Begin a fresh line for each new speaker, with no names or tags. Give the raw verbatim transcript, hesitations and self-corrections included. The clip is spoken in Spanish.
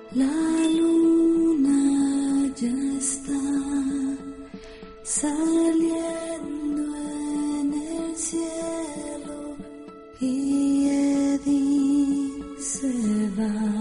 La luna ya está saliendo en el cielo y Edith se va.